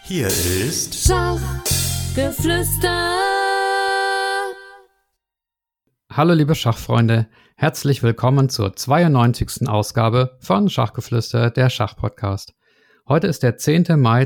Hier ist Schachgeflüster. Hallo liebe Schachfreunde, herzlich willkommen zur 92. Ausgabe von Schachgeflüster, der Schachpodcast. Heute ist der 10. Mai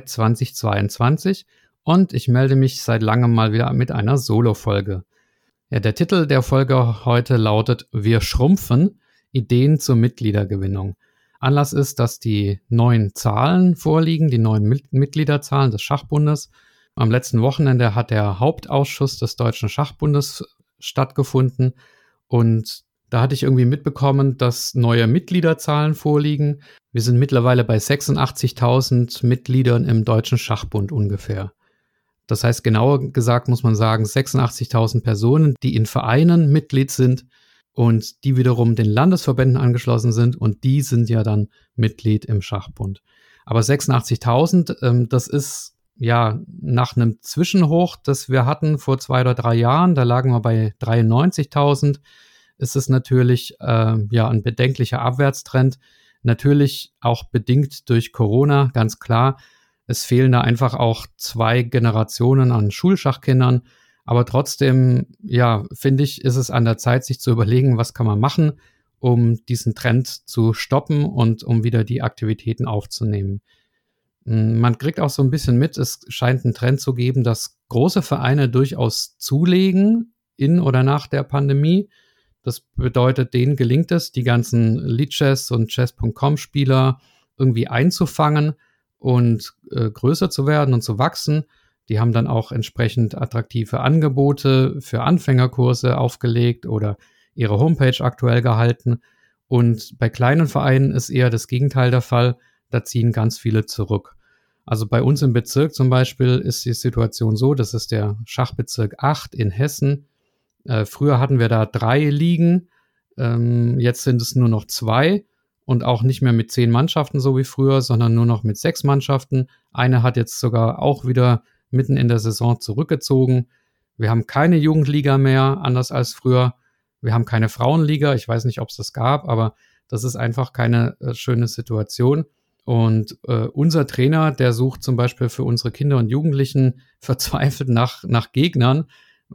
2022 und ich melde mich seit langem mal wieder mit einer Solo-Folge. Ja, der Titel der Folge heute lautet Wir schrumpfen, Ideen zur Mitgliedergewinnung. Anlass ist, dass die neuen Zahlen vorliegen, die neuen Mitgliederzahlen des Schachbundes. Am letzten Wochenende hat der Hauptausschuss des Deutschen Schachbundes stattgefunden und da hatte ich irgendwie mitbekommen, dass neue Mitgliederzahlen vorliegen. Wir sind mittlerweile bei 86.000 Mitgliedern im Deutschen Schachbund ungefähr. Das heißt, genauer gesagt muss man sagen, 86.000 Personen, die in Vereinen Mitglied sind und die wiederum den Landesverbänden angeschlossen sind und die sind ja dann Mitglied im Schachbund. Aber 86.000, das ist ja nach einem Zwischenhoch, das wir hatten vor 2 oder 3 Jahren, da lagen wir bei 93.000, ist es natürlich ein bedenklicher Abwärtstrend. Natürlich auch bedingt durch Corona, ganz klar. Es fehlen da einfach auch 2 Generationen an Schulschachkindern. Aber trotzdem, finde ich, ist es an der Zeit, sich zu überlegen, was kann man machen, um diesen Trend zu stoppen und um wieder die Aktivitäten aufzunehmen. Man kriegt auch so ein bisschen mit, es scheint einen Trend zu geben, dass große Vereine durchaus zulegen in oder nach der Pandemie. Das bedeutet, denen gelingt es, die ganzen Lichess und Chess.com-Spieler irgendwie einzufangen und größer zu werden und zu wachsen. Die haben dann auch entsprechend attraktive Angebote für Anfängerkurse aufgelegt oder ihre Homepage aktuell gehalten. Und bei kleinen Vereinen ist eher das Gegenteil der Fall. Da ziehen ganz viele zurück. Also bei uns im Bezirk zum Beispiel ist die Situation so, das ist der Schachbezirk 8 in Hessen. Früher hatten wir da 3 Ligen, jetzt sind es nur noch 2 und auch nicht mehr mit 10 Mannschaften so wie früher, sondern nur noch mit 6 Mannschaften. Eine hat jetzt sogar auch wieder mitten in der Saison zurückgezogen. Wir haben keine Jugendliga mehr, anders als früher. Wir haben keine Frauenliga, ich weiß nicht, ob es das gab, aber das ist einfach keine schöne Situation. Und unser Trainer, der sucht zum Beispiel für unsere Kinder und Jugendlichen verzweifelt nach Gegnern,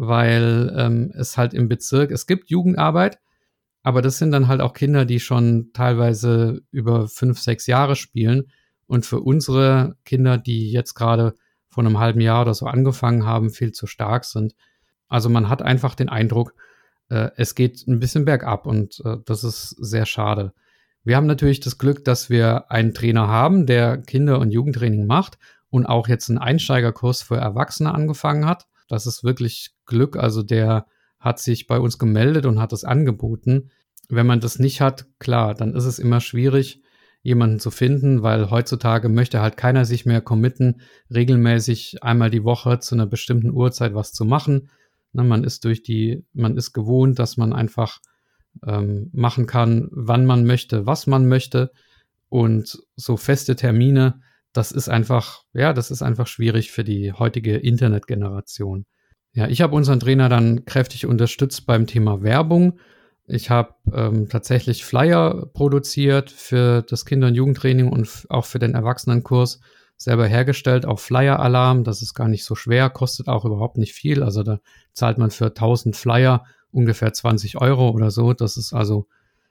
weil es halt im Bezirk, es gibt Jugendarbeit, aber das sind dann halt auch Kinder, die schon teilweise über 5, 6 Jahre spielen. Und für unsere Kinder, die jetzt gerade vor einem halben Jahr oder so angefangen haben, viel zu stark sind. Also man hat einfach den Eindruck, es geht ein bisschen bergab und das ist sehr schade. Wir haben natürlich das Glück, dass wir einen Trainer haben, der Kinder- und Jugendtraining macht und auch jetzt einen Einsteigerkurs für Erwachsene angefangen hat. Das ist wirklich Glück, also der hat sich bei uns gemeldet und hat es angeboten. Wenn man das nicht hat, klar, dann ist es immer schwierig, jemanden zu finden, weil heutzutage möchte halt keiner sich mehr committen, regelmäßig einmal die Woche zu einer bestimmten Uhrzeit was zu machen. Man ist gewohnt, dass man einfach machen kann, wann man möchte, was man möchte und so feste Termine, das ist einfach schwierig für die heutige Internetgeneration. Ja, ich habe unseren Trainer dann kräftig unterstützt beim Thema Werbung. Ich habe tatsächlich Flyer produziert für das Kinder- und Jugendtraining und auch für den Erwachsenenkurs selber hergestellt, auf Flyer-Alarm. Das ist gar nicht so schwer, kostet auch überhaupt nicht viel. Also da zahlt man für 1000 Flyer ungefähr 20 € oder so. Das ist also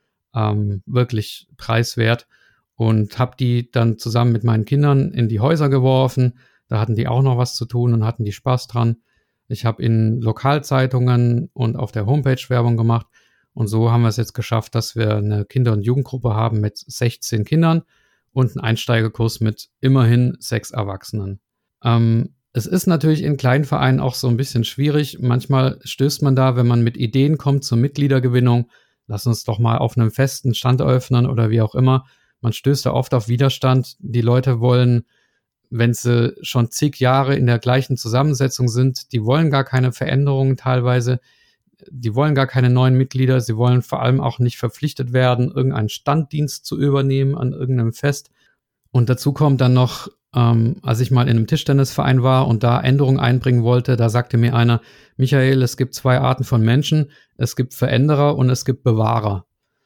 wirklich preiswert. Und habe die dann zusammen mit meinen Kindern in die Häuser geworfen. Da hatten die auch noch was zu tun und hatten die Spaß dran. Ich habe in Lokalzeitungen und auf der Homepage Werbung gemacht. Und so haben wir es jetzt geschafft, dass wir eine Kinder- und Jugendgruppe haben mit 16 Kindern und einen Einsteigerkurs mit immerhin 6 Erwachsenen. Es ist natürlich in kleinen Vereinen auch so ein bisschen schwierig. Manchmal stößt man da, wenn man mit Ideen kommt zur Mitgliedergewinnung, lass uns doch mal auf einem festen Stand öffnen oder wie auch immer. Man stößt da oft auf Widerstand. Die Leute wollen, wenn sie schon zig Jahre in der gleichen Zusammensetzung sind, die wollen gar keine Veränderungen teilweise. Die wollen gar keine neuen Mitglieder. Sie wollen vor allem auch nicht verpflichtet werden, irgendeinen Standdienst zu übernehmen an irgendeinem Fest. Und dazu kommt dann noch, als ich mal in einem Tischtennisverein war und da Änderungen einbringen wollte, da sagte mir einer, Michael, es gibt 2 Arten von Menschen. Es gibt Veränderer und es gibt Bewahrer.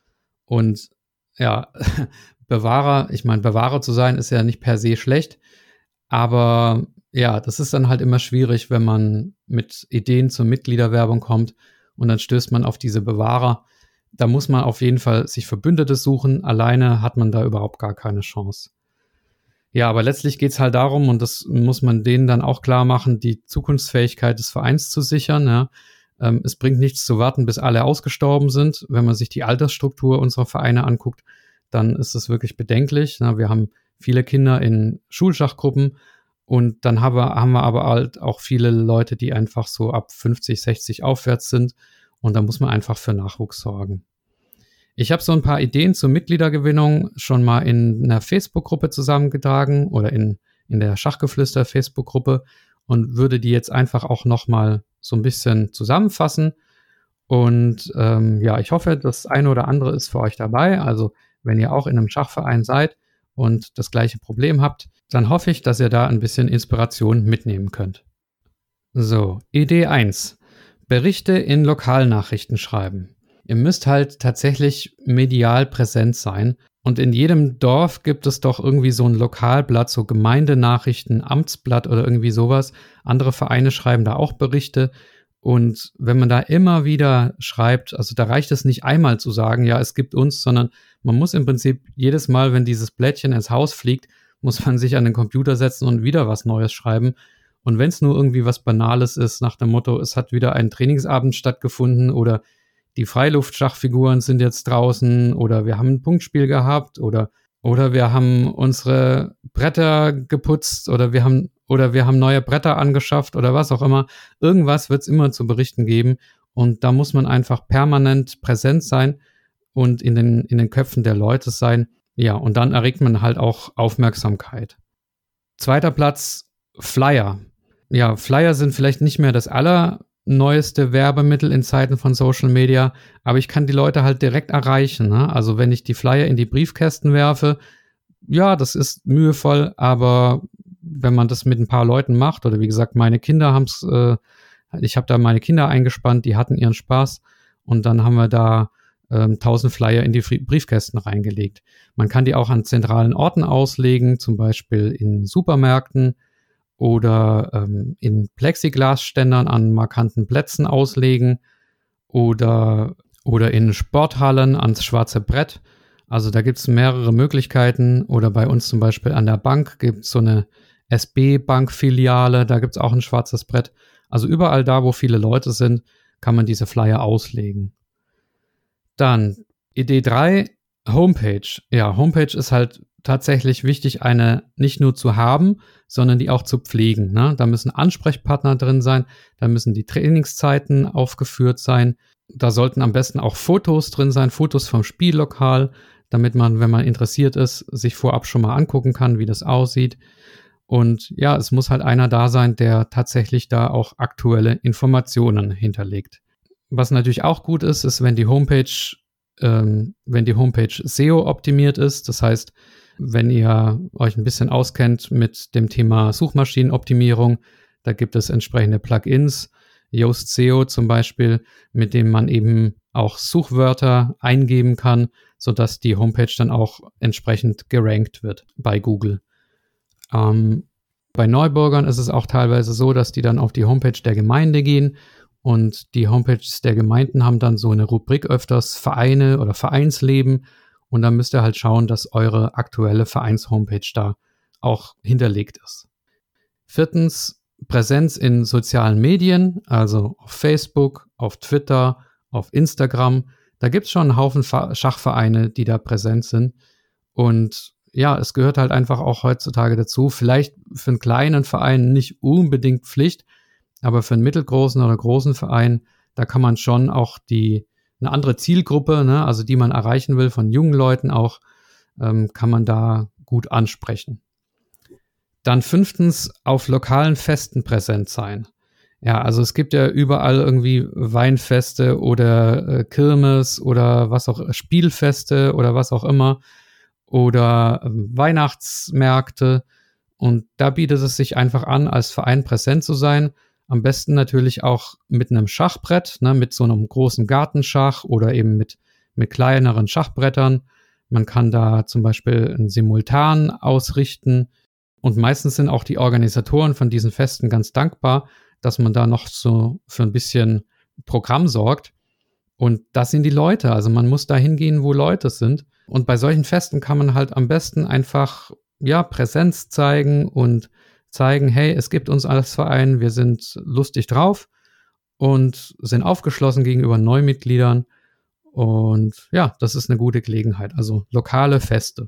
Und ja, Bewahrer zu sein ist ja nicht per se schlecht, aber Ja, das ist dann halt immer schwierig, wenn man mit Ideen zur Mitgliederwerbung kommt und dann stößt man auf diese Bewahrer. Da muss man auf jeden Fall sich Verbündete suchen. Alleine hat man da überhaupt gar keine Chance. Ja, aber letztlich geht's halt darum, und das muss man denen dann auch klar machen, die Zukunftsfähigkeit des Vereins zu sichern. Ja. Es bringt nichts zu warten, bis alle ausgestorben sind. Wenn man sich die Altersstruktur unserer Vereine anguckt, dann ist es wirklich bedenklich. Ja, wir haben viele Kinder in Schulschachgruppen und dann haben wir aber halt auch viele Leute, die einfach so ab 50, 60 aufwärts sind. Und da muss man einfach für Nachwuchs sorgen. Ich habe so ein paar Ideen zur Mitgliedergewinnung schon mal in einer Facebook-Gruppe zusammengetragen oder in der Schachgeflüster-Facebook-Gruppe und würde die jetzt einfach auch noch mal so ein bisschen zusammenfassen. Und ja, ich hoffe, das eine oder andere ist für euch dabei. Also wenn ihr auch in einem Schachverein seid und das gleiche Problem habt, dann hoffe ich, dass ihr da ein bisschen Inspiration mitnehmen könnt. So, Idee 1. Berichte in Lokalnachrichten schreiben. Ihr müsst halt tatsächlich medial präsent sein. Und in jedem Dorf gibt es doch irgendwie so ein Lokalblatt, so Gemeindenachrichten, Amtsblatt oder irgendwie sowas. Andere Vereine schreiben da auch Berichte. Und wenn man da immer wieder schreibt, also da reicht es nicht einmal zu sagen, ja, es gibt uns, sondern man muss im Prinzip jedes Mal, wenn dieses Blättchen ins Haus fliegt, muss man sich an den Computer setzen und wieder was Neues schreiben. Und wenn es nur irgendwie was Banales ist, nach dem Motto, es hat wieder ein Trainingsabend stattgefunden oder die Freiluftschachfiguren sind jetzt draußen oder wir haben ein Punktspiel gehabt oder wir haben unsere Bretter geputzt oder wir haben neue Bretter angeschafft oder was auch immer. Irgendwas wird es immer zu berichten geben und da muss man einfach permanent präsent sein und in den Köpfen der Leute sein. Ja, und dann erregt man halt auch Aufmerksamkeit. Zweiter Platz, Flyer. Ja, Flyer sind vielleicht nicht mehr das allerneueste Werbemittel in Zeiten von Social Media, aber ich kann die Leute halt direkt erreichen. Ne? Also wenn ich die Flyer in die Briefkästen werfe, ja, das ist mühevoll, aber wenn man das mit ein paar Leuten macht, oder wie gesagt, meine Kinder haben's, ich habe da meine Kinder eingespannt, die hatten ihren Spaß und dann haben wir da 1000 Flyer in die Briefkästen reingelegt. Man kann die auch an zentralen Orten auslegen, zum Beispiel in Supermärkten oder in Plexiglasständern an markanten Plätzen auslegen oder in Sporthallen ans schwarze Brett. Also da gibt es mehrere Möglichkeiten. Oder bei uns zum Beispiel an der Bank gibt es so eine SB-Bank-Filiale, da gibt es auch ein schwarzes Brett. Also überall da, wo viele Leute sind, kann man diese Flyer auslegen. Dann Idee 3, Homepage. Ja, Homepage ist halt tatsächlich wichtig, eine nicht nur zu haben, sondern die auch zu pflegen. Ne? Da müssen Ansprechpartner drin sein, da müssen die Trainingszeiten aufgeführt sein. Da sollten am besten auch Fotos drin sein, Fotos vom Spiellokal, damit man, wenn man interessiert ist, sich vorab schon mal angucken kann, wie das aussieht. Und ja, es muss halt einer da sein, der tatsächlich da auch aktuelle Informationen hinterlegt. Was natürlich auch gut ist, ist, wenn die Homepage SEO optimiert ist. Das heißt, wenn ihr euch ein bisschen auskennt mit dem Thema Suchmaschinenoptimierung, da gibt es entsprechende Plugins, Yoast SEO zum Beispiel, mit dem man eben auch Suchwörter eingeben kann, sodass die Homepage dann auch entsprechend gerankt wird bei Google. Bei Neubürgern ist es auch teilweise so, dass die dann auf die Homepage der Gemeinde gehen und die Homepages der Gemeinden haben dann so eine Rubrik öfters Vereine oder Vereinsleben und dann müsst ihr halt schauen, dass eure aktuelle Vereins-Homepage da auch hinterlegt ist. 4. Präsenz in sozialen Medien, also auf Facebook, auf Twitter, auf Instagram. Da gibt es schon einen Haufen Schachvereine, die da präsent sind. Und ja, es gehört halt einfach auch heutzutage dazu. Vielleicht für einen kleinen Verein nicht unbedingt Pflicht, aber für einen mittelgroßen oder großen Verein, da kann man schon auch eine andere Zielgruppe, ne, also die man erreichen will, von jungen Leuten auch, kann man da gut ansprechen. Dann 5. auf lokalen Festen präsent sein. Ja, also es gibt ja überall irgendwie Weinfeste oder Kirmes oder was auch, Spielfeste oder was auch immer oder Weihnachtsmärkte und da bietet es sich einfach an, als Verein präsent zu sein. Am besten natürlich auch mit einem Schachbrett, ne, mit so einem großen Gartenschach oder eben mit kleineren Schachbrettern. Man kann da zum Beispiel ein Simultan ausrichten Und meistens sind auch die Organisatoren von diesen Festen ganz dankbar, dass man da noch so für ein bisschen Programm sorgt. Und das sind die Leute. Also man muss da hingehen, wo Leute sind. Und bei solchen Festen kann man halt am besten einfach, ja, Präsenz zeigen und zeigen, hey, es gibt uns als Verein, wir sind lustig drauf und sind aufgeschlossen gegenüber Neumitgliedern. Und ja, das ist eine gute Gelegenheit. Also lokale Feste.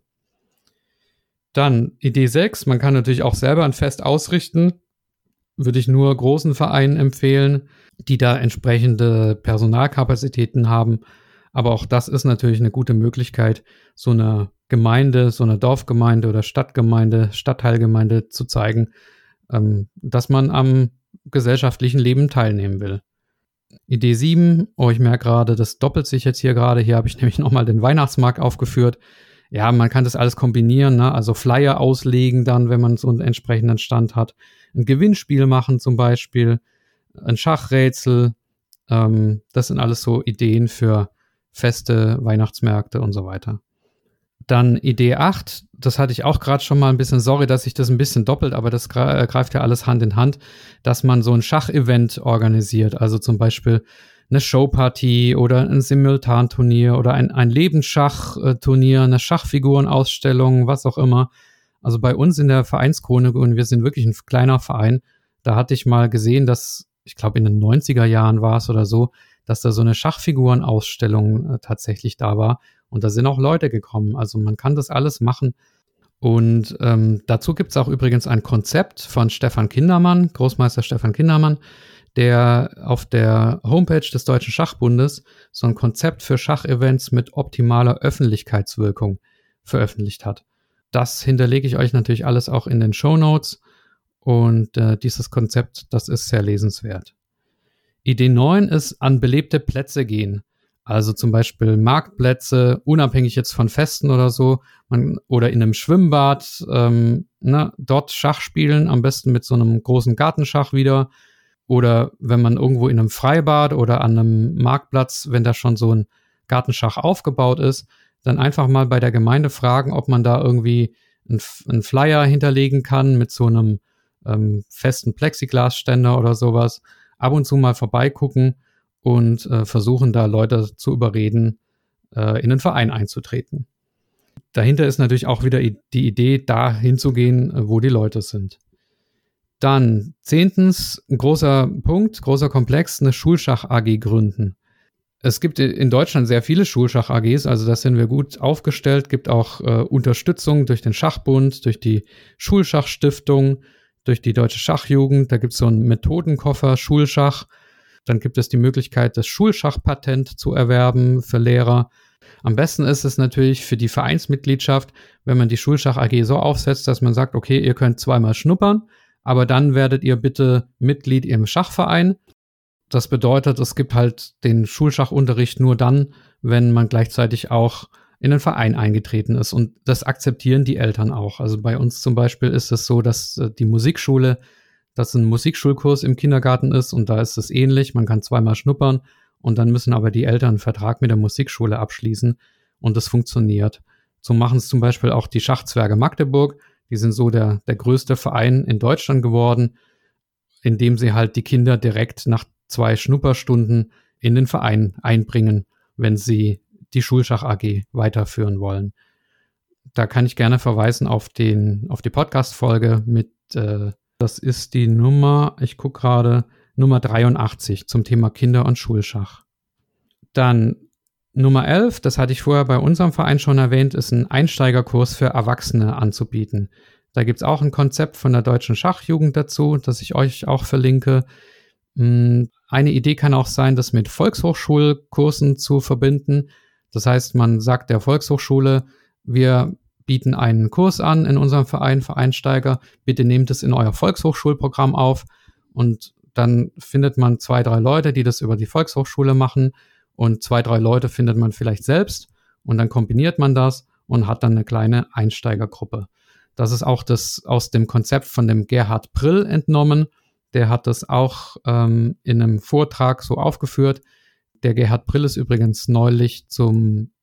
Dann Idee 6, man kann natürlich auch selber ein Fest ausrichten. Würde ich nur großen Vereinen empfehlen, die da entsprechende Personalkapazitäten haben. Aber auch das ist natürlich eine gute Möglichkeit, so eine Gemeinde, so eine Dorfgemeinde oder Stadtgemeinde, Stadtteilgemeinde zu zeigen, dass man am gesellschaftlichen Leben teilnehmen will. Idee 7, ich merke gerade, das doppelt sich jetzt hier gerade. Hier habe ich nämlich nochmal den Weihnachtsmarkt aufgeführt. Ja, man kann das alles kombinieren, ne? Also Flyer auslegen dann, wenn man so einen entsprechenden Stand hat. Ein Gewinnspiel machen zum Beispiel, ein Schachrätsel. Das sind alles so Ideen für Feste, Weihnachtsmärkte und so weiter. Dann Idee 8, das hatte ich auch gerade schon mal ein bisschen, sorry, dass ich das ein bisschen doppelt, aber das greift ja alles Hand in Hand, dass man so ein Schachevent organisiert, also zum Beispiel eine Showparty oder ein Simultanturnier oder ein Lebensschachturnier, eine Schachfigurenausstellung, was auch immer. Also bei uns in der Vereinschronik, und wir sind wirklich ein kleiner Verein, da hatte ich mal gesehen, dass, ich glaube in den 90er Jahren war es oder so, dass da so eine Schachfigurenausstellung tatsächlich da war. Und da sind auch Leute gekommen. Also man kann das alles machen. Und dazu gibt es auch übrigens ein Konzept von Stefan Kindermann, Großmeister Stefan Kindermann, der auf der Homepage des Deutschen Schachbundes so ein Konzept für Schachevents mit optimaler Öffentlichkeitswirkung veröffentlicht hat. Das hinterlege ich euch natürlich alles auch in den Shownotes. Und dieses Konzept, das ist sehr lesenswert. Idee 9 ist an belebte Plätze gehen. Also zum Beispiel Marktplätze, unabhängig jetzt von Festen oder so, oder in einem Schwimmbad, dort Schach spielen, am besten mit so einem großen Gartenschach wieder. Oder wenn man irgendwo in einem Freibad oder an einem Marktplatz, wenn da schon so ein Gartenschach aufgebaut ist, dann einfach mal bei der Gemeinde fragen, ob man da irgendwie einen Flyer hinterlegen kann mit so einem festen Plexiglasständer oder sowas. Ab und zu mal vorbeigucken und versuchen da Leute zu überreden, in den Verein einzutreten. Dahinter ist natürlich auch wieder die Idee, da hinzugehen, wo die Leute sind. Dann 10. ein großer Punkt, großer Komplex, eine Schulschach-AG gründen. Es gibt in Deutschland sehr viele Schulschach-AGs, also da sind wir gut aufgestellt, gibt auch Unterstützung durch den Schachbund, durch die Schulschachstiftung, durch die Deutsche Schachjugend, da gibt es so einen Methodenkoffer Schulschach. Dann gibt es die Möglichkeit, das Schulschachpatent zu erwerben für Lehrer. Am besten ist es natürlich für die Vereinsmitgliedschaft, wenn man die Schulschach AG so aufsetzt, dass man sagt, okay, ihr könnt zweimal schnuppern, aber dann werdet ihr bitte Mitglied im Schachverein. Das bedeutet, es gibt halt den Schulschachunterricht nur dann, wenn man gleichzeitig auch in den Verein eingetreten ist. Und das akzeptieren die Eltern auch. Also bei uns zum Beispiel ist es so, dass die Musikschule, dass ein Musikschulkurs im Kindergarten ist und da ist es ähnlich. Man kann zweimal schnuppern und dann müssen aber die Eltern einen Vertrag mit der Musikschule abschließen und das funktioniert. So machen es zum Beispiel auch die Schachzwerge Magdeburg. Die sind so der größte Verein in Deutschland geworden, indem sie halt die Kinder direkt nach 2 Schnupperstunden in den Verein einbringen, wenn sie die Schulschach AG weiterführen wollen. Da kann ich gerne verweisen auf die Podcast-Folge mit, das ist die Nummer, ich gucke gerade, Nummer 83 zum Thema Kinder- und Schulschach. Dann Nummer 11, das hatte ich vorher bei unserem Verein schon erwähnt, ist ein Einsteigerkurs für Erwachsene anzubieten. Da gibt es auch ein Konzept von der Deutschen Schachjugend dazu, das ich euch auch verlinke. Eine Idee kann auch sein, das mit Volkshochschulkursen zu verbinden. Das heißt, man sagt der Volkshochschule, wir bieten einen Kurs an in unserem Verein für Einsteiger. Bitte nehmt es in euer Volkshochschulprogramm auf. Und dann findet man 2, 3 Leute, die das über die Volkshochschule machen. Und 2, 3 Leute findet man vielleicht selbst. Und dann kombiniert man das und hat dann eine kleine Einsteigergruppe. Das ist auch das aus dem Konzept von dem Gerhard Prill entnommen. Der hat das auch in einem Vortrag so aufgeführt. Der Gerhard Prill ist übrigens neulich zum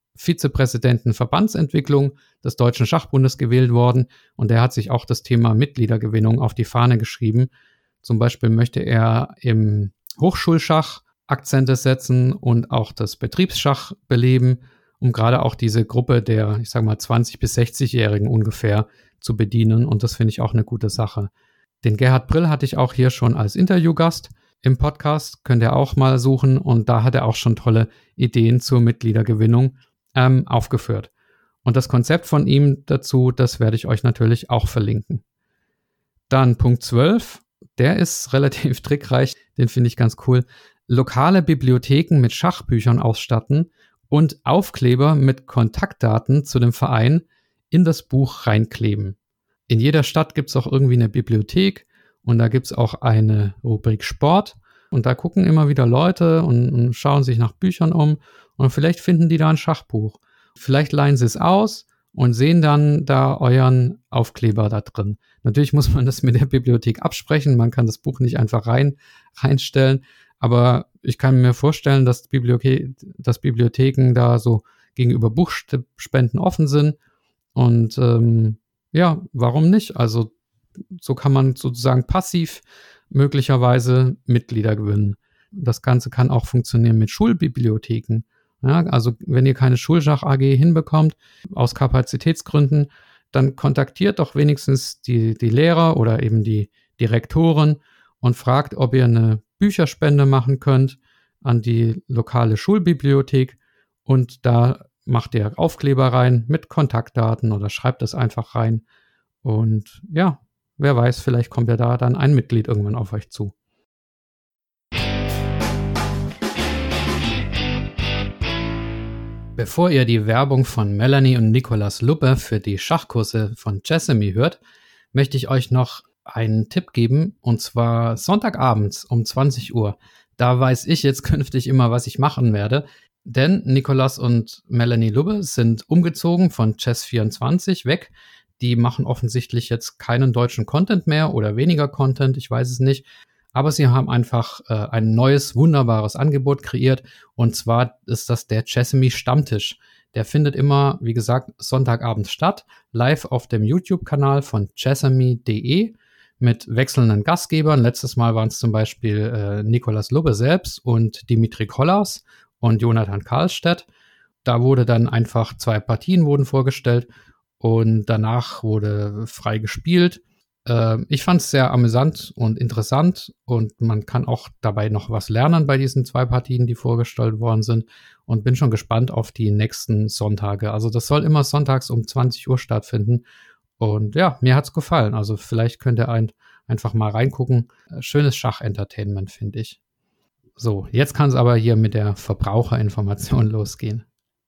Vizepräsidenten Verbandsentwicklung des Deutschen Schachbundes gewählt worden und der hat sich auch das Thema Mitgliedergewinnung auf die Fahne geschrieben. Zum Beispiel möchte er im Hochschulschach Akzente setzen und auch das Betriebsschach beleben, um gerade auch diese Gruppe der, 20- bis 60-Jährigen ungefähr zu bedienen. Und das finde ich auch eine gute Sache. Den Gerhard Brill hatte ich auch hier schon als Interviewgast im Podcast. Könnt ihr auch mal suchen. Und da hat er auch schon tolle Ideen zur Mitgliedergewinnung aufgeführt. Und das Konzept von ihm dazu, das werde ich euch natürlich auch verlinken. Dann Punkt 12. Der ist relativ trickreich. Den finde ich ganz cool. Lokale Bibliotheken mit Schachbüchern ausstatten und Aufkleber mit Kontaktdaten zu dem Verein in das Buch reinkleben. In jeder Stadt gibt es auch irgendwie eine Bibliothek und da gibt es auch eine Rubrik Sport und da gucken immer wieder Leute und schauen sich nach Büchern um und vielleicht finden die da ein Schachbuch. Vielleicht leihen sie es aus und sehen dann da euren Aufkleber da drin. Natürlich muss man das mit der Bibliothek absprechen, man kann das Buch nicht einfach reinstellen, aber ich kann mir vorstellen, dass Bibliotheken da so gegenüber Buchspenden offen sind. Und warum nicht? Also so kann man sozusagen passiv möglicherweise Mitglieder gewinnen. Das Ganze kann auch funktionieren mit Schulbibliotheken. Ja, also wenn ihr keine Schulschach AG hinbekommt, aus Kapazitätsgründen, dann kontaktiert doch wenigstens die Lehrer oder eben die Rektoren und fragt, ob ihr eine Bücherspende machen könnt an die lokale Schulbibliothek und da macht ihr Aufkleber rein mit Kontaktdaten oder schreibt es einfach rein und ja, wer weiß, vielleicht kommt ja da dann ein Mitglied irgendwann auf euch zu. Bevor ihr die Werbung von Melanie und Nikolaus Lubbe für die Schachkurse von Chessamy hört, möchte ich euch noch einen Tipp geben, und zwar Sonntagabends um 20 Uhr. Da weiß ich jetzt künftig immer, was ich machen werde, denn Nikolaus und Melanie Lubbe sind umgezogen von Chess24 weg. Die machen offensichtlich jetzt keinen deutschen Content mehr oder weniger Content, ich weiß es nicht. Aber sie haben einfach ein neues, wunderbares Angebot kreiert, und zwar ist das der Chessamy Stammtisch. Der findet immer, wie gesagt, Sonntagabends statt, live auf dem YouTube-Kanal von chessamy.de mit wechselnden Gastgebern. Letztes Mal waren es zum Beispiel Nikolaus Lubbe selbst und Dimitri Kollars und Jonathan Karlstedt. Da wurde dann einfach 2 Partien wurden vorgestellt und danach wurde frei gespielt. Ich fand es sehr amüsant und interessant und man kann auch dabei noch was lernen bei diesen 2 Partien, die vorgestellt worden sind, und bin schon gespannt auf die nächsten Sonntage. Also das soll immer sonntags um 20 Uhr stattfinden und ja, mir hat's gefallen. Also vielleicht könnt ihr einfach mal reingucken. Schönes Schachentertainment, finde ich. So, jetzt kann es aber hier mit der Verbraucherinformation losgehen.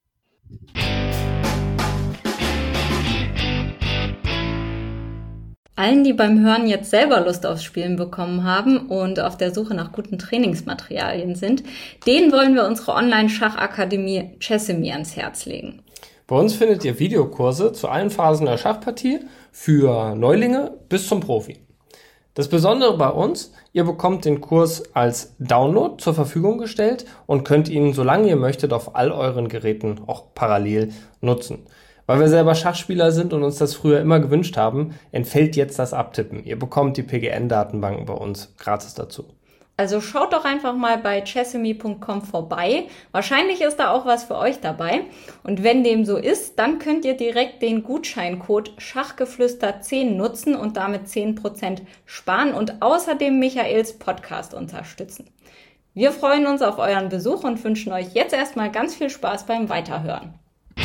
Allen, die beim Hören jetzt selber Lust aufs Spielen bekommen haben und auf der Suche nach guten Trainingsmaterialien sind, denen wollen wir unsere Online-Schachakademie Chessamy ans Herz legen. Bei uns findet ihr Videokurse zu allen Phasen der Schachpartie für Neulinge bis zum Profi. Das Besondere bei uns, ihr bekommt den Kurs als Download zur Verfügung gestellt und könnt ihn, solange ihr möchtet, auf all euren Geräten auch parallel nutzen. Weil wir selber Schachspieler sind und uns das früher immer gewünscht haben, entfällt jetzt das Abtippen. Ihr bekommt die PGN-Datenbanken bei uns gratis dazu. Also schaut doch einfach mal bei chessamy.com vorbei. Wahrscheinlich ist da auch was für euch dabei. Und wenn dem so ist, dann könnt ihr direkt den Gutscheincode Schachgeflüster10 nutzen und damit 10% sparen und außerdem Michaels Podcast unterstützen. Wir freuen uns auf euren Besuch und wünschen euch jetzt erstmal ganz viel Spaß beim Weiterhören.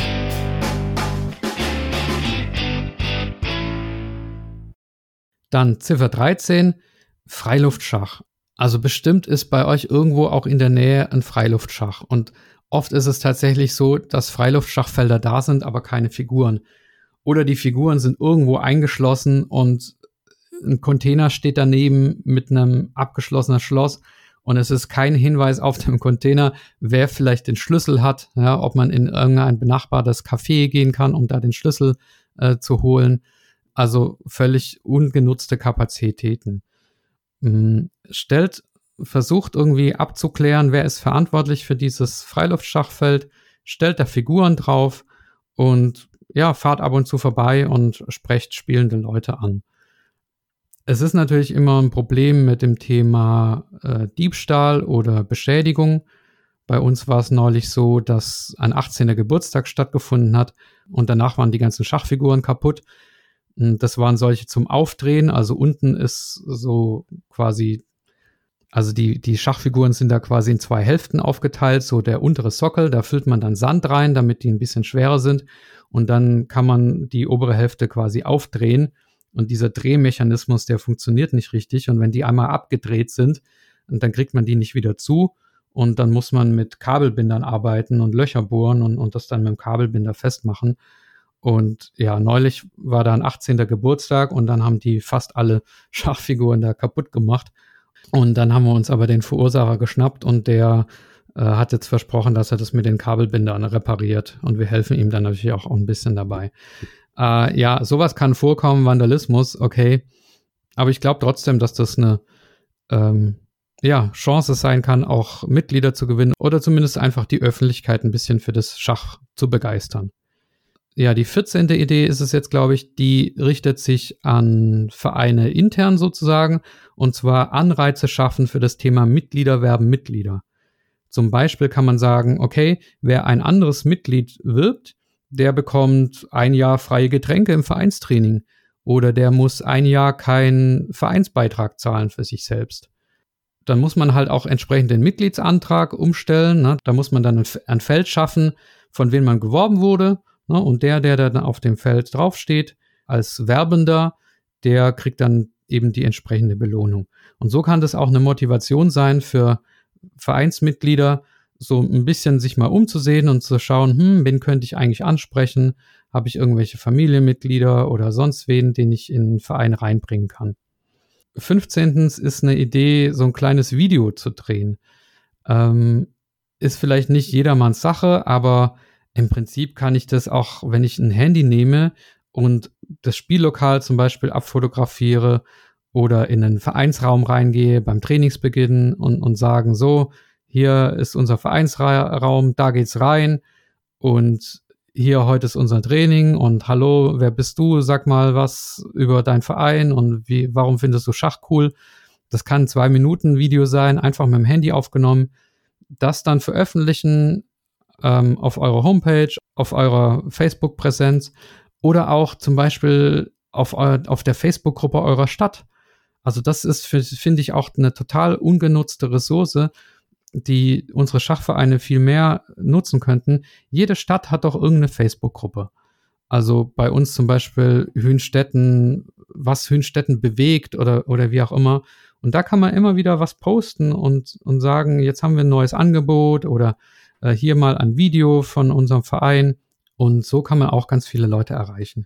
Dann Ziffer 13, Freiluftschach. Also bestimmt ist bei euch irgendwo auch in der Nähe ein Freiluftschach. Und oft ist es tatsächlich so, dass Freiluftschachfelder da sind, aber keine Figuren. Oder die Figuren sind irgendwo eingeschlossen und ein Container steht daneben mit einem abgeschlossenen Schloss. Und es ist kein Hinweis auf dem Container, wer vielleicht den Schlüssel hat, ja, ob man in irgendein benachbartes Café gehen kann, um da den Schlüssel zu holen. Also völlig ungenutzte Kapazitäten. Versucht irgendwie abzuklären, wer ist verantwortlich für dieses Freiluftschachfeld, stellt da Figuren drauf und ja, fahrt ab und zu vorbei und sprecht spielende Leute an. Es ist natürlich immer ein Problem mit dem Thema Diebstahl oder Beschädigung. Bei uns war es neulich so, dass ein 18. Geburtstag stattgefunden hat und danach waren die ganzen Schachfiguren kaputt. Das waren solche zum Aufdrehen, also unten ist so quasi, also die Schachfiguren sind da quasi in 2 Hälften aufgeteilt, so der untere Sockel, da füllt man dann Sand rein, damit die ein bisschen schwerer sind und dann kann man die obere Hälfte quasi aufdrehen und dieser Drehmechanismus, der funktioniert nicht richtig und wenn die einmal abgedreht sind, dann kriegt man die nicht wieder zu und dann muss man mit Kabelbindern arbeiten und Löcher bohren und das dann mit dem Kabelbinder festmachen. Und ja, neulich war da ein 18. Geburtstag und dann haben die fast alle Schachfiguren da kaputt gemacht. Und dann haben wir uns aber den Verursacher geschnappt und der hat jetzt versprochen, dass er das mit den Kabelbindern repariert. Und wir helfen ihm dann natürlich auch ein bisschen dabei. Ja, sowas kann vorkommen, Vandalismus, okay. Aber ich glaube trotzdem, dass das eine Chance sein kann, auch Mitglieder zu gewinnen oder zumindest einfach die Öffentlichkeit ein bisschen für das Schach zu begeistern. Ja, die 14. Idee ist es jetzt, glaube ich, die richtet sich an Vereine intern sozusagen und zwar Anreize schaffen für das Thema Mitglieder werben Mitglieder. Zum Beispiel kann man sagen, okay, wer ein anderes Mitglied wirbt, der bekommt 1 Jahr freie Getränke im Vereinstraining oder der muss 1 Jahr keinen Vereinsbeitrag zahlen für sich selbst. Dann muss man halt auch entsprechend den Mitgliedsantrag umstellen. Ne? Da muss man dann ein Feld schaffen, von wem man geworben wurde. Ne? Und der dann auf dem Feld draufsteht als Werbender, der kriegt dann eben die entsprechende Belohnung. Und so kann das auch eine Motivation sein für Vereinsmitglieder, so ein bisschen sich mal umzusehen und zu schauen, wen könnte ich eigentlich ansprechen? Habe ich irgendwelche Familienmitglieder oder sonst wen, den ich in den Verein reinbringen kann? 15. ist eine Idee, so ein kleines Video zu drehen. Ist vielleicht nicht jedermanns Sache, aber im Prinzip kann ich das auch, wenn ich ein Handy nehme und das Spiellokal zum Beispiel abfotografiere oder in einen Vereinsraum reingehe beim Trainingsbeginn und sagen, so, hier ist unser Vereinsraum, da geht's rein und hier heute ist unser Training und hallo, wer bist du? Sag mal was über deinen Verein und warum findest du Schach cool? Das kann ein 2-Minuten-Video sein, einfach mit dem Handy aufgenommen. Das dann veröffentlichen auf eurer Homepage, auf eurer Facebook-Präsenz oder auch zum Beispiel auf der Facebook-Gruppe eurer Stadt. Also das ist, finde ich, auch eine total ungenutzte Ressource, die unsere Schachvereine viel mehr nutzen könnten. Jede Stadt hat doch irgendeine Facebook-Gruppe. Also bei uns zum Beispiel Hünstetten, was Hünstetten bewegt oder wie auch immer. Und da kann man immer wieder was posten und sagen, jetzt haben wir ein neues Angebot oder hier mal ein Video von unserem Verein. Und so kann man auch ganz viele Leute erreichen.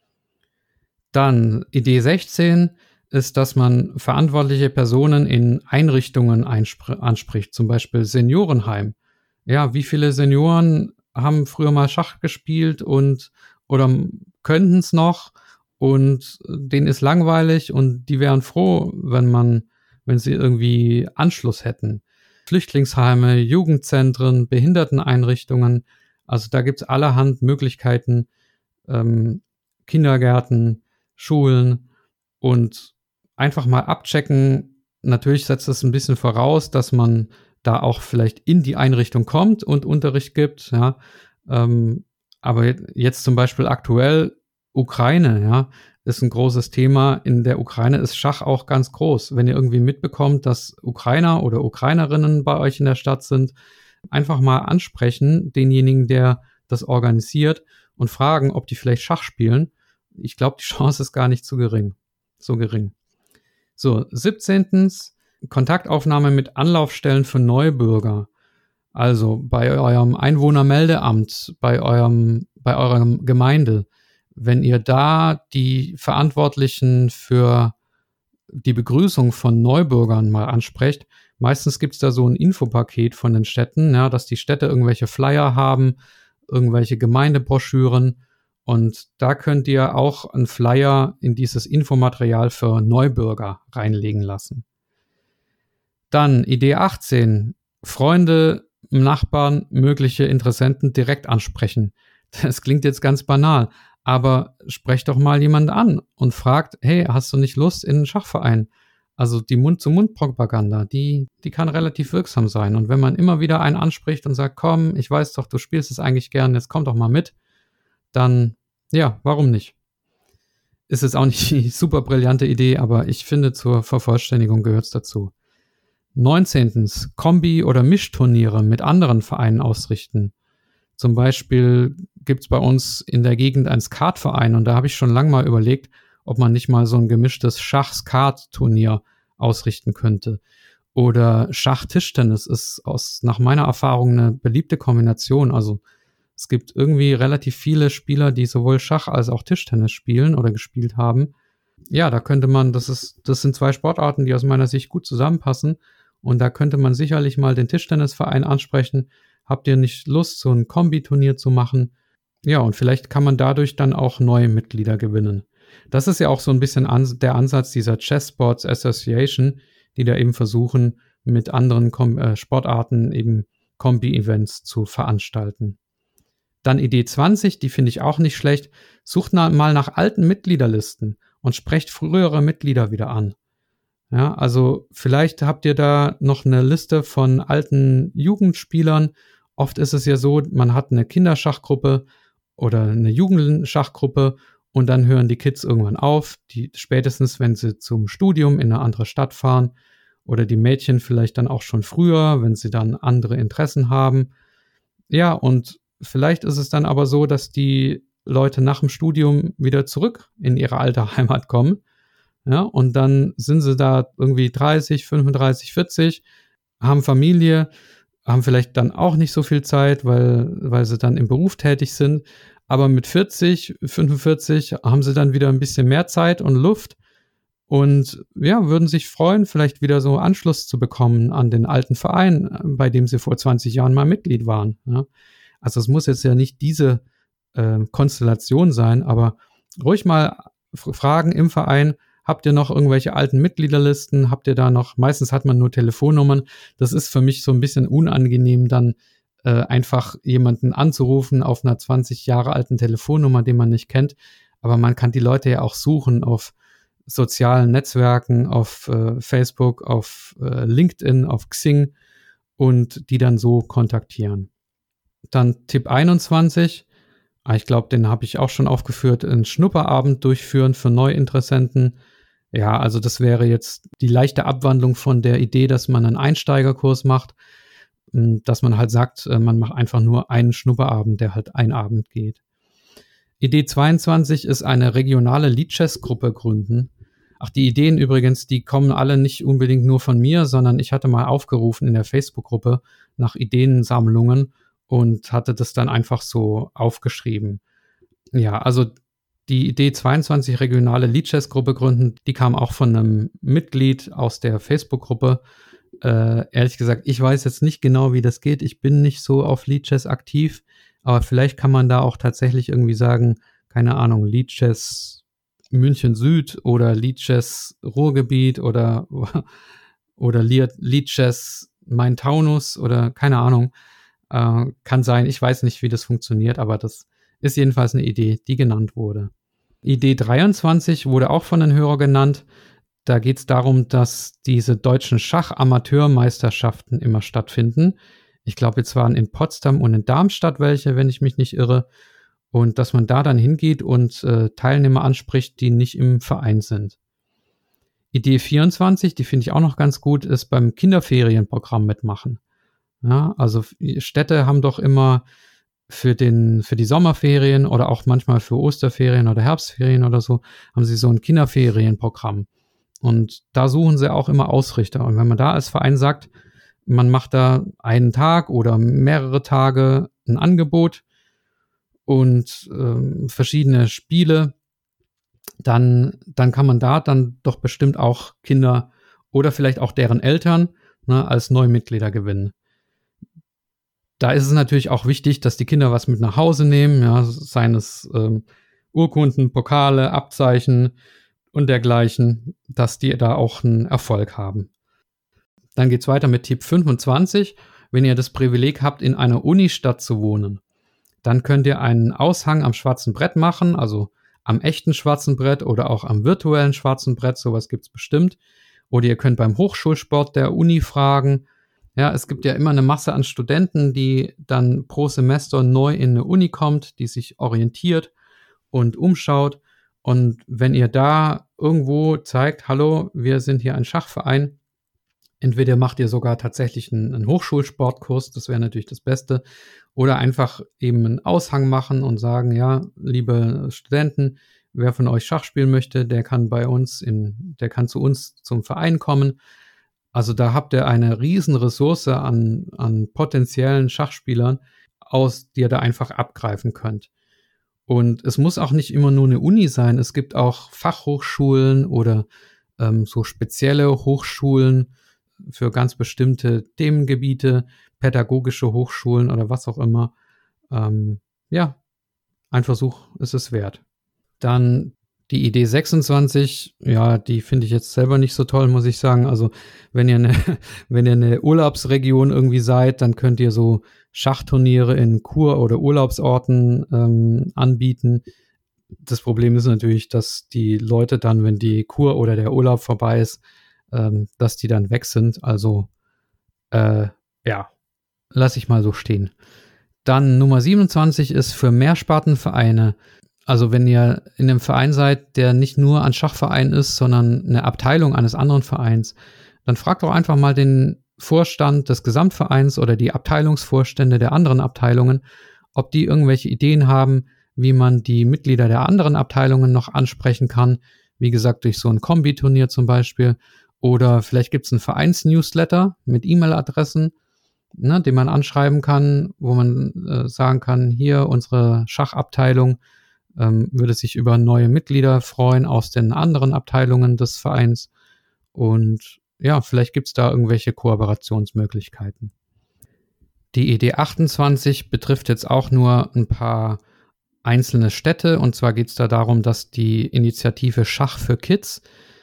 Dann Idee 16 ist, dass man verantwortliche Personen in Einrichtungen anspricht, zum Beispiel Seniorenheim. Ja, wie viele Senioren haben früher mal Schach gespielt oder könnten es noch und denen ist langweilig und die wären froh, wenn sie irgendwie Anschluss hätten. Flüchtlingsheime, Jugendzentren, Behinderteneinrichtungen, also da gibt's allerhand Möglichkeiten, Kindergärten, Schulen und einfach mal abchecken. Natürlich setzt das ein bisschen voraus, dass man da auch vielleicht in die Einrichtung kommt und Unterricht gibt, ja. Aber jetzt zum Beispiel aktuell Ukraine, ja, ist ein großes Thema. In der Ukraine ist Schach auch ganz groß. Wenn ihr irgendwie mitbekommt, dass Ukrainer oder Ukrainerinnen bei euch in der Stadt sind, einfach mal ansprechen, denjenigen, der das organisiert und fragen, ob die vielleicht Schach spielen. Ich glaube, die Chance ist gar nicht so gering. So, 17. Kontaktaufnahme mit Anlaufstellen für Neubürger. Also bei eurem Einwohnermeldeamt, bei eurer Gemeinde. Wenn ihr da die Verantwortlichen für die Begrüßung von Neubürgern mal ansprecht, meistens gibt es da so ein Infopaket von den Städten, ja, dass die Städte irgendwelche Flyer haben, irgendwelche Gemeindebroschüren und da könnt ihr auch einen Flyer in dieses Infomaterial für Neubürger reinlegen lassen. Dann Idee 18, Freunde Nachbarn, mögliche Interessenten direkt ansprechen. Das klingt jetzt ganz banal, aber sprecht doch mal jemand an und fragt, hey, hast du nicht Lust in einen Schachverein? Also die Mund-zu-Mund-Propaganda, die kann relativ wirksam sein. Und wenn man immer wieder einen anspricht und sagt, komm, ich weiß doch, du spielst es eigentlich gern, jetzt komm doch mal mit, dann, ja, warum nicht? Ist jetzt auch nicht die super brillante Idee, aber ich finde, zur Vervollständigung gehört es dazu. 19. Kombi- oder Mischturniere mit anderen Vereinen ausrichten. Zum Beispiel gibt es bei uns in der Gegend einen Skatverein und da habe ich schon lange mal überlegt, ob man nicht mal so ein gemischtes Schach-Skat-Turnier ausrichten könnte. Oder Schach-Tischtennis ist nach meiner Erfahrung eine beliebte Kombination. Also es gibt irgendwie relativ viele Spieler, die sowohl Schach als auch Tischtennis spielen oder gespielt haben. Ja, da könnte man, das sind zwei Sportarten, die aus meiner Sicht gut zusammenpassen. Und da könnte man sicherlich mal den Tischtennisverein ansprechen. Habt ihr nicht Lust, so ein Kombiturnier zu machen? Ja, und vielleicht kann man dadurch dann auch neue Mitglieder gewinnen. Das ist ja auch so ein bisschen der Ansatz dieser Chess Sports Association, die da eben versuchen, mit anderen Sportarten eben Kombi-Events zu veranstalten. Dann Idee 20, die finde ich auch nicht schlecht. Sucht mal nach alten Mitgliederlisten und sprecht frühere Mitglieder wieder an. Ja, also vielleicht habt ihr da noch eine Liste von alten Jugendspielern. Oft ist es ja so, man hat eine Kinderschachgruppe oder eine Jugendschachgruppe und dann hören die Kids irgendwann auf, spätestens wenn sie zum Studium in eine andere Stadt fahren oder die Mädchen vielleicht dann auch schon früher, wenn sie dann andere Interessen haben. Ja, und vielleicht ist es dann aber so, dass die Leute nach dem Studium wieder zurück in ihre alte Heimat kommen. Ja, und dann sind sie da irgendwie 30, 35, 40, haben Familie, haben vielleicht dann auch nicht so viel Zeit, weil sie dann im Beruf tätig sind. Aber mit 40, 45 haben sie dann wieder ein bisschen mehr Zeit und Luft und ja, würden sich freuen, vielleicht wieder so Anschluss zu bekommen an den alten Verein, bei dem sie vor 20 Jahren mal Mitglied waren. Ja. Also es muss jetzt ja nicht diese Konstellation sein, aber ruhig mal fragen im Verein, habt ihr noch irgendwelche alten Mitgliederlisten? Habt ihr da noch, meistens hat man nur Telefonnummern. Das ist für mich so ein bisschen unangenehm, dann einfach jemanden anzurufen auf einer 20 Jahre alten Telefonnummer, den man nicht kennt. Aber man kann die Leute ja auch suchen auf sozialen Netzwerken, auf Facebook, auf LinkedIn, auf Xing und die dann so kontaktieren. Dann Tipp 21, ich glaube, den habe ich auch schon aufgeführt, einen Schnupperabend durchführen für Neuinteressenten. Ja, also das wäre jetzt die leichte Abwandlung von der Idee, dass man einen Einsteigerkurs macht, dass man halt sagt, man macht einfach nur einen Schnupperabend, der halt einen Abend geht. Idee 22 ist eine regionale Liedchess-Gruppe gründen. Ach, die Ideen übrigens, die kommen alle nicht unbedingt nur von mir, sondern ich hatte mal aufgerufen in der Facebook-Gruppe nach Ideensammlungen und hatte das dann einfach so aufgeschrieben. Ja, also die Idee 22 regionale Liedchess-Gruppe gründen, die kam auch von einem Mitglied aus der Facebook-Gruppe. Ehrlich gesagt, ich weiß jetzt nicht genau, wie das geht. Ich bin nicht so auf Liedchess aktiv, aber vielleicht kann man da auch tatsächlich irgendwie sagen, keine Ahnung, Liedchess München Süd oder Liedchess Ruhrgebiet oder Liedchess Main-Taunus oder keine Ahnung. Kann sein, ich weiß nicht, wie das funktioniert, aber das ist jedenfalls eine Idee, die genannt wurde. Idee 23 wurde auch von den Hörern genannt. Da geht es darum, dass diese deutschen Schachamateurmeisterschaften immer stattfinden. Ich glaube, jetzt waren in Potsdam und in Darmstadt welche, wenn ich mich nicht irre. Und dass man da dann hingeht und Teilnehmer anspricht, die nicht im Verein sind. Idee 24, die finde ich auch noch ganz gut, ist beim Kinderferienprogramm mitmachen. Ja, also Städte haben doch immer für die Sommerferien oder auch manchmal für Osterferien oder Herbstferien oder so, haben sie so ein Kinderferienprogramm. Und da suchen sie auch immer Ausrichter. Und wenn man da als Verein sagt, man macht da einen Tag oder mehrere Tage ein Angebot und verschiedene Spiele, dann kann man da dann doch bestimmt auch Kinder oder vielleicht auch deren Eltern als Neumitglieder gewinnen. Da ist es natürlich auch wichtig, dass die Kinder was mit nach Hause nehmen, ja, seien es Urkunden, Pokale, Abzeichen und dergleichen, dass die da auch einen Erfolg haben. Dann geht's weiter mit Tipp 25. wenn ihr das Privileg habt, in einer Unistadt zu wohnen, dann könnt ihr einen Aushang am schwarzen Brett machen, also am echten schwarzen Brett oder auch am virtuellen schwarzen Brett, sowas gibt's bestimmt. Oder ihr könnt beim Hochschulsport der Uni fragen. Ja, es gibt ja immer eine Masse an Studenten, die dann pro Semester neu in eine Uni kommt, die sich orientiert und umschaut. Und wenn ihr da irgendwo zeigt, hallo, wir sind hier ein Schachverein, entweder macht ihr sogar tatsächlich einen Hochschulsportkurs, das wäre natürlich das Beste, oder einfach eben einen Aushang machen und sagen, ja, liebe Studenten, wer von euch Schach spielen möchte, der kann der kann zu uns zum Verein kommen. Also da habt ihr eine riesen Ressource an potenziellen Schachspielern, die ihr da einfach abgreifen könnt. Und es muss auch nicht immer nur eine Uni sein, es gibt auch Fachhochschulen oder so spezielle Hochschulen für ganz bestimmte Themengebiete, pädagogische Hochschulen oder was auch immer. Ja, ein Versuch ist es wert. Dann die Idee 26, ja, die finde ich jetzt selber nicht so toll, muss ich sagen. Also wenn ihr eine Urlaubsregion irgendwie seid, dann könnt ihr so Schachturniere in Kur- oder Urlaubsorten anbieten. Das Problem ist natürlich, dass die Leute dann, wenn die Kur oder der Urlaub vorbei ist, dass die dann weg sind. Also ja, lasse ich mal so stehen. Dann Nummer 27 ist für Mehrspartenvereine. Also wenn ihr in einem Verein seid, der nicht nur ein Schachverein ist, sondern eine Abteilung eines anderen Vereins, dann fragt doch einfach mal den Vorstand des Gesamtvereins oder die Abteilungsvorstände der anderen Abteilungen, ob die irgendwelche Ideen haben, wie man die Mitglieder der anderen Abteilungen noch ansprechen kann. Wie gesagt, durch so ein Kombiturnier zum Beispiel. Oder vielleicht gibt es einen Vereins-Newsletter mit E-Mail-Adressen, ne, den man anschreiben kann, wo man sagen kann, hier unsere Schachabteilung würde sich über neue Mitglieder freuen aus den anderen Abteilungen des Vereins. Und ja, vielleicht gibt es da irgendwelche Kooperationsmöglichkeiten. Die Idee 28 betrifft jetzt auch nur ein paar einzelne Städte. Und zwar geht es da darum, dass die Initiative Schach für Kids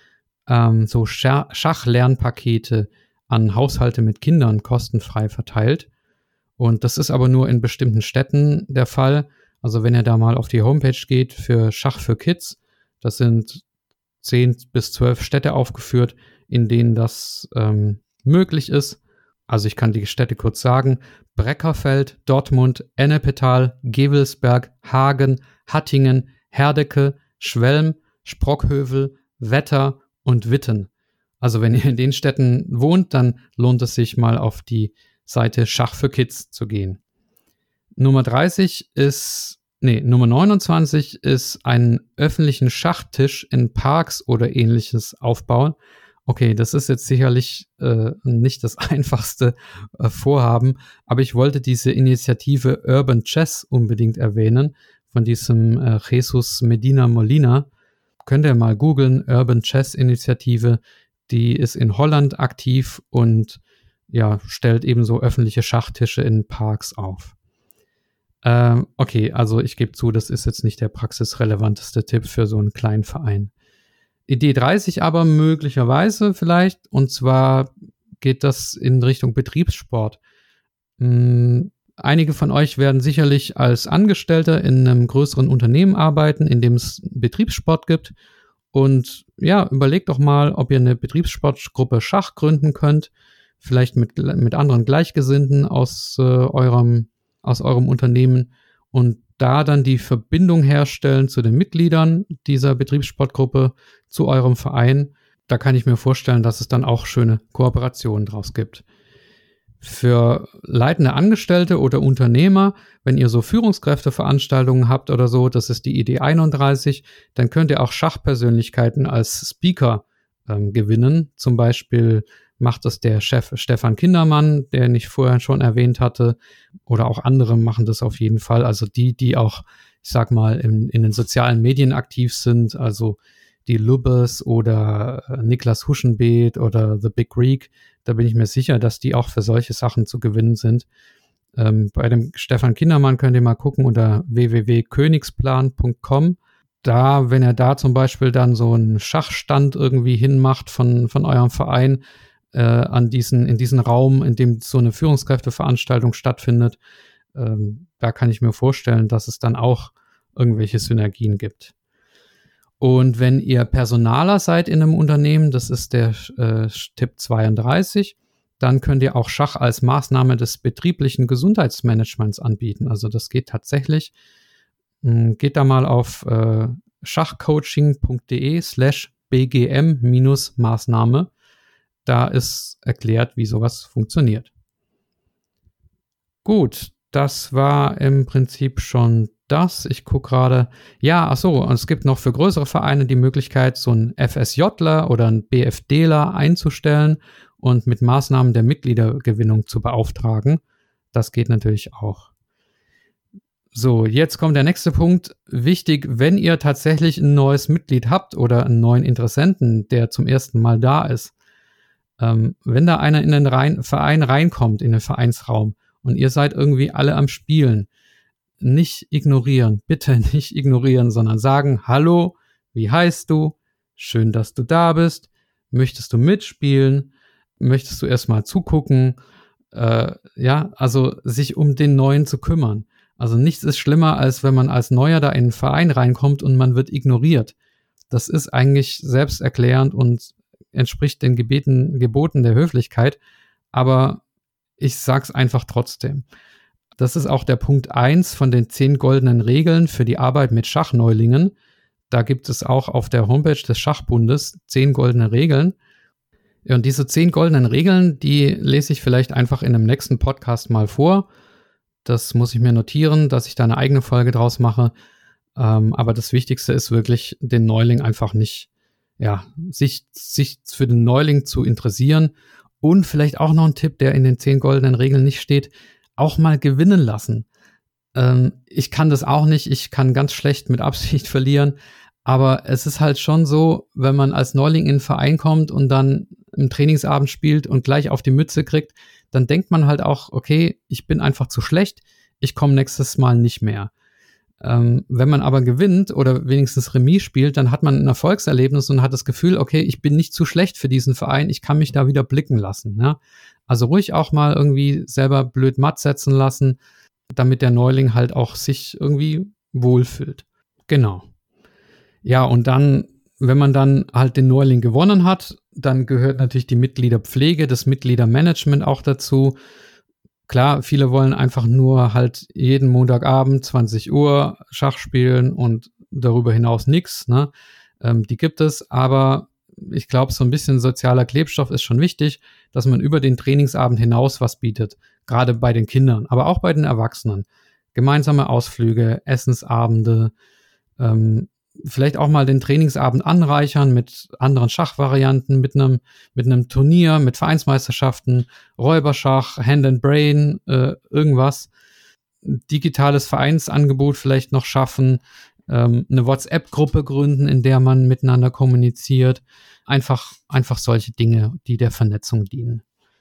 so Schachlernpakete an Haushalte mit Kindern kostenfrei verteilt. Und das ist aber nur in bestimmten Städten der Fall. Also wenn ihr da mal auf die Homepage geht für Schach für Kids, das sind 10 bis 12 Städte aufgeführt, in denen das möglich ist. Also ich kann die Städte kurz sagen: Breckerfeld, Dortmund, Ennepetal, Gevelsberg, Hagen, Hattingen, Herdecke, Schwelm, Sprockhövel, Wetter und Witten. Also wenn ihr in den Städten wohnt, dann lohnt es sich mal auf die Seite Schach für Kids zu gehen. Nummer 29 ist einen öffentlichen Schachtisch in Parks oder ähnliches aufbauen. Okay, das ist jetzt sicherlich nicht das einfachste Vorhaben, aber ich wollte diese Initiative Urban Chess unbedingt erwähnen, von diesem Jesus Medina Molina. Könnt ihr mal googeln, Urban Chess Initiative, die ist in Holland aktiv und ja, stellt ebenso öffentliche Schachtische in Parks auf. Okay, also ich gebe zu, das ist jetzt nicht der praxisrelevanteste Tipp für so einen kleinen Verein. Idee 30 aber möglicherweise vielleicht, und zwar geht das in Richtung Betriebssport. Einige von euch werden sicherlich als Angestellter in einem größeren Unternehmen arbeiten, in dem es Betriebssport gibt. Und ja, überlegt doch mal, ob ihr eine Betriebssportgruppe Schach gründen könnt, vielleicht mit anderen Gleichgesinnten aus eurem Unternehmen und da dann die Verbindung herstellen zu den Mitgliedern dieser Betriebssportgruppe, zu eurem Verein. Da kann ich mir vorstellen, dass es dann auch schöne Kooperationen draus gibt. Für leitende Angestellte oder Unternehmer, wenn ihr so Führungskräfteveranstaltungen habt oder so, das ist die Idee 31, dann könnt ihr auch Schachpersönlichkeiten als Speaker gewinnen. Zum Beispiel macht das der Chef Stefan Kindermann, den ich vorher schon erwähnt hatte, oder auch andere machen das auf jeden Fall. Also die auch, ich sag mal, in den sozialen Medien aktiv sind, also die Lubbers oder Niklas Huschenbeet oder The Big Greek, da bin ich mir sicher, dass die auch für solche Sachen zu gewinnen sind. Bei dem Stefan Kindermann könnt ihr mal gucken unter www.königsplan.com. Da, wenn er da zum Beispiel dann so einen Schachstand irgendwie hinmacht von eurem Verein, in diesen Raum, in dem so eine Führungskräfteveranstaltung stattfindet. Da kann ich mir vorstellen, dass es dann auch irgendwelche Synergien gibt. Und wenn ihr Personaler seid in einem Unternehmen, das ist der Tipp 32, dann könnt ihr auch Schach als Maßnahme des betrieblichen Gesundheitsmanagements anbieten. Also das geht tatsächlich. Geht da mal auf schachcoaching.de/bgm-Maßnahme. Da ist erklärt, wie sowas funktioniert. Gut, das war im Prinzip schon das. Ich gucke gerade. Ja, und es gibt noch für größere Vereine die Möglichkeit, so einen FSJler oder einen BFDler einzustellen und mit Maßnahmen der Mitgliedergewinnung zu beauftragen. Das geht natürlich auch. So, jetzt kommt der nächste Punkt. Wichtig, wenn ihr tatsächlich ein neues Mitglied habt oder einen neuen Interessenten, der zum ersten Mal da ist, wenn da einer in den Verein reinkommt, in den Vereinsraum und ihr seid irgendwie alle am Spielen, nicht ignorieren, bitte nicht ignorieren, sondern sagen, hallo, wie heißt du? Schön, dass du da bist. Möchtest du mitspielen? Möchtest du erstmal zugucken? Also sich um den Neuen zu kümmern. Also nichts ist schlimmer, als wenn man als Neuer da in einen Verein reinkommt und man wird ignoriert. Das ist eigentlich selbsterklärend und entspricht den Geboten der Höflichkeit. Aber ich sag's einfach trotzdem. Das ist auch der Punkt 1 von den 10 goldenen Regeln für die Arbeit mit Schachneulingen. Da gibt es auch auf der Homepage des Schachbundes 10 goldene Regeln. Und diese 10 goldenen Regeln, die lese ich vielleicht einfach in einem nächsten Podcast mal vor. Das muss ich mir notieren, dass ich da eine eigene Folge draus mache. Aber das Wichtigste ist wirklich, den Neuling einfach nicht, sich für den Neuling zu interessieren. Und vielleicht auch noch ein Tipp, der in den 10 goldenen Regeln nicht steht, auch mal gewinnen lassen. Ich kann das auch nicht, ich kann ganz schlecht mit Absicht verlieren, aber es ist halt schon so, wenn man als Neuling in den Verein kommt und dann im Trainingsabend spielt und gleich auf die Mütze kriegt, dann denkt man halt auch, okay, ich bin einfach zu schlecht, ich komme nächstes Mal nicht mehr. Wenn man aber gewinnt oder wenigstens Remis spielt, dann hat man ein Erfolgserlebnis und hat das Gefühl, okay, ich bin nicht zu schlecht für diesen Verein, ich kann mich da wieder blicken lassen. Ja? Also ruhig auch mal irgendwie selber blöd matt setzen lassen, damit der Neuling halt auch sich irgendwie wohlfühlt. Genau. Ja, und dann, wenn man dann halt den Neuling gewonnen hat, dann gehört natürlich die Mitgliederpflege, das Mitgliedermanagement auch dazu. Klar, viele wollen einfach nur halt jeden Montagabend 20 Uhr Schach spielen und darüber hinaus nichts. Ne? Die gibt es, aber ich glaube, so ein bisschen sozialer Klebstoff ist schon wichtig, dass man über den Trainingsabend hinaus was bietet. Gerade bei den Kindern, aber auch bei den Erwachsenen. Gemeinsame Ausflüge, Essensabende, vielleicht auch mal den Trainingsabend anreichern mit anderen Schachvarianten, mit einem Turnier, mit Vereinsmeisterschaften, Räuberschach, Hand and Brain, irgendwas. Digitales Vereinsangebot vielleicht noch schaffen, eine WhatsApp-Gruppe gründen, in der man miteinander kommuniziert. Einfach solche Dinge, die der Vernetzung dienen.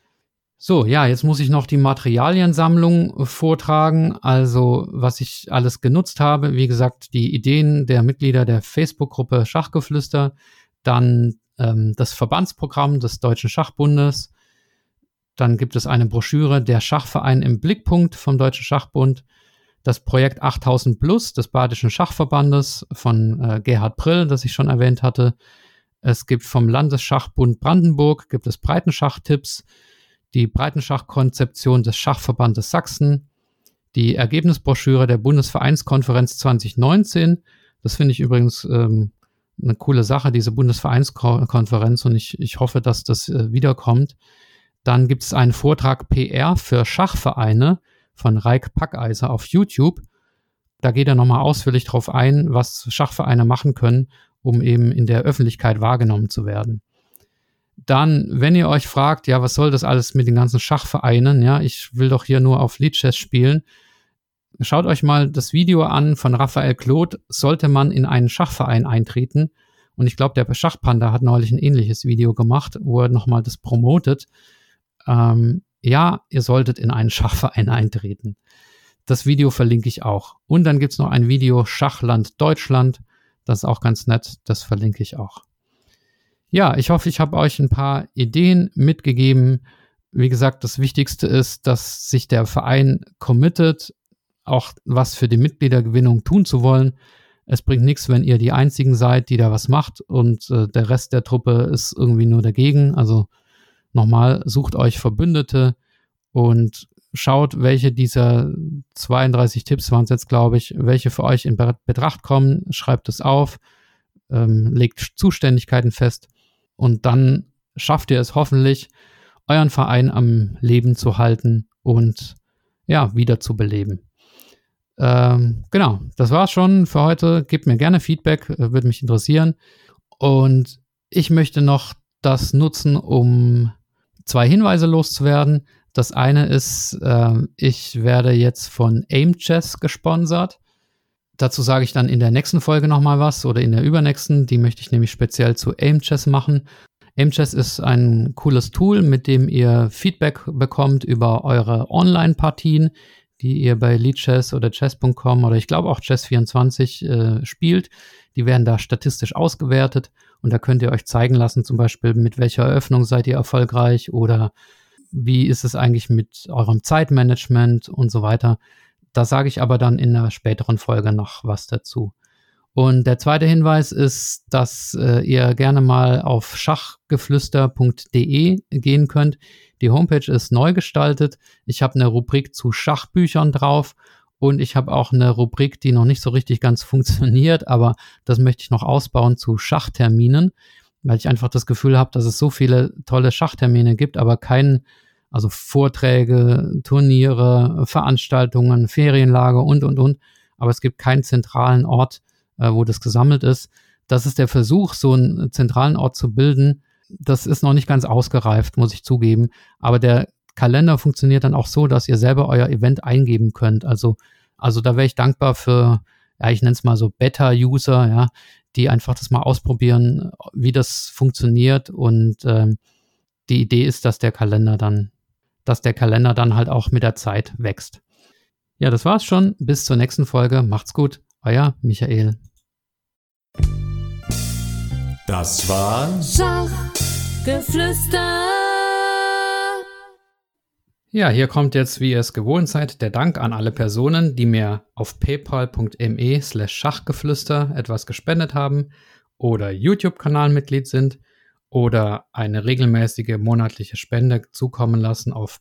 So, ja, jetzt muss ich noch die Materialiensammlung vortragen, also was ich alles genutzt habe. Wie gesagt, die Ideen der Mitglieder der Facebook-Gruppe Schachgeflüster, dann das Verbandsprogramm des Deutschen Schachbundes, dann gibt es eine Broschüre Der Schachverein im Blickpunkt vom Deutschen Schachbund, das Projekt 8000 Plus des Badischen Schachverbandes von Gerhard Prill, das ich schon erwähnt hatte. Es gibt vom Landesschachbund Brandenburg, gibt es Breitenschach-Tipps, die Breitenschach-Konzeption des Schachverbandes Sachsen, die Ergebnisbroschüre der Bundesvereinskonferenz 2019. Das finde ich übrigens eine coole Sache, diese Bundesvereinskonferenz, und ich hoffe, dass das wiederkommt. Dann gibt es einen Vortrag PR für Schachvereine von Raik Packeiser auf YouTube. Da geht er nochmal ausführlich drauf ein, was Schachvereine machen können, um eben in der Öffentlichkeit wahrgenommen zu werden. Dann, wenn ihr euch fragt, ja, was soll das alles mit den ganzen Schachvereinen? Ja, ich will doch hier nur auf Lichess spielen. Schaut euch mal das Video an von Raphael Kloth. Sollte man in einen Schachverein eintreten? Und ich glaube, der Schachpanda hat neulich ein ähnliches Video gemacht, wo er nochmal das promotet. Ja, ihr solltet in einen Schachverein eintreten. Das Video verlinke ich auch. Und dann gibt es noch ein Video Schachland Deutschland. Das ist auch ganz nett. Das verlinke ich auch. Ja, ich hoffe, ich habe euch ein paar Ideen mitgegeben. Wie gesagt, das Wichtigste ist, dass sich der Verein committet, auch was für die Mitgliedergewinnung tun zu wollen. Es bringt nichts, wenn ihr die Einzigen seid, die da was macht und der Rest der Truppe ist irgendwie nur dagegen. Also nochmal, sucht euch Verbündete und schaut, welche dieser 32 Tipps waren es jetzt, glaube ich, welche für euch in Betracht kommen. Schreibt es auf, legt Zuständigkeiten fest und dann schafft ihr es hoffentlich, euren Verein am Leben zu halten und ja, wieder zu beleben. Genau, das war's schon für heute. Gebt mir gerne Feedback, würde mich interessieren. Und ich möchte noch das nutzen, um 2 Hinweise loszuwerden. Das eine ist, ich werde jetzt von Aimchess gesponsert. Dazu sage ich dann in der nächsten Folge nochmal was oder in der übernächsten. Die möchte ich nämlich speziell zu Aimchess machen. Aimchess ist ein cooles Tool, mit dem ihr Feedback bekommt über eure Online-Partien, die ihr bei Lichess oder Chess.com oder ich glaube auch Chess24 spielt. Die werden da statistisch ausgewertet und da könnt ihr euch zeigen lassen, zum Beispiel mit welcher Eröffnung seid ihr erfolgreich oder wie ist es eigentlich mit eurem Zeitmanagement und so weiter. Da sage ich aber dann in einer späteren Folge noch was dazu. Und der zweite Hinweis ist, dass ihr gerne mal auf schachgeflüster.de gehen könnt. Die Homepage ist neu gestaltet. Ich habe eine Rubrik zu Schachbüchern drauf und ich habe auch eine Rubrik, die noch nicht so richtig ganz funktioniert, aber das möchte ich noch ausbauen zu Schachterminen, weil ich einfach das Gefühl habe, dass es so viele tolle Schachtermine gibt, aber also Vorträge, Turniere, Veranstaltungen, Ferienlager und. Aber es gibt keinen zentralen Ort, wo das gesammelt ist. Das ist der Versuch, so einen zentralen Ort zu bilden. Das ist noch nicht ganz ausgereift, muss ich zugeben. Aber der Kalender funktioniert dann auch so, dass ihr selber euer Event eingeben könnt. Also da wäre ich dankbar für, ja, ich nenne es mal so Beta-User, ja, die einfach das mal ausprobieren, wie das funktioniert. Und die Idee ist, dass der Kalender dann halt auch mit der Zeit wächst. Ja, das war's schon. Bis zur nächsten Folge. Macht's gut. Euer Michael. Das war Schachgeflüster. Ja, hier kommt jetzt, wie ihr es gewohnt seid, der Dank an alle Personen, die mir auf paypal.me/Schachgeflüster etwas gespendet haben oder YouTube-Kanalmitglied sind oder eine regelmäßige monatliche Spende zukommen lassen auf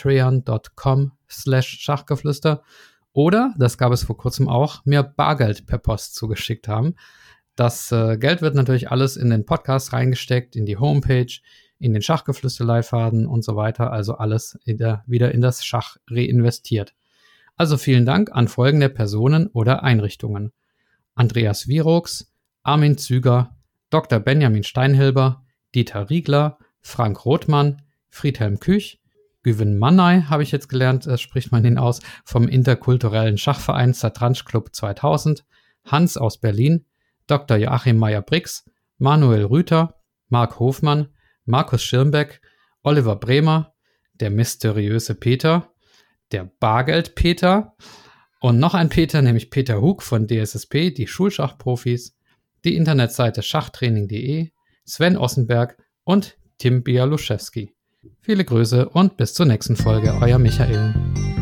patreon.com/Schachgeflüster oder, das gab es vor kurzem auch, mir Bargeld per Post zugeschickt haben. Das Geld wird natürlich alles in den Podcast reingesteckt, in die Homepage, in den Schachgeflüster-Leitfaden und so weiter, also alles wieder in das Schach reinvestiert. Also vielen Dank an folgende Personen oder Einrichtungen: Andreas Wirox, Armin Züger, Dr. Benjamin Steinhilber, Dieter Riegler, Frank Rothmann, Friedhelm Küch, Güven Mannay, habe ich jetzt gelernt, spricht man ihn aus, vom interkulturellen Schachverein Satranj Club 2000, Hans aus Berlin, Dr. Joachim Meyer-Brix, Manuel Rüther, Marc Hofmann, Markus Schirmbeck, Oliver Bremer, der mysteriöse Peter, der Bargeld-Peter und noch ein Peter, nämlich Peter Hug von DSSP, die Schulschachprofis, die Internetseite schachtraining.de, Sven Ossenberg und Tim Bialuszewski. Viele Grüße und bis zur nächsten Folge, euer Michael.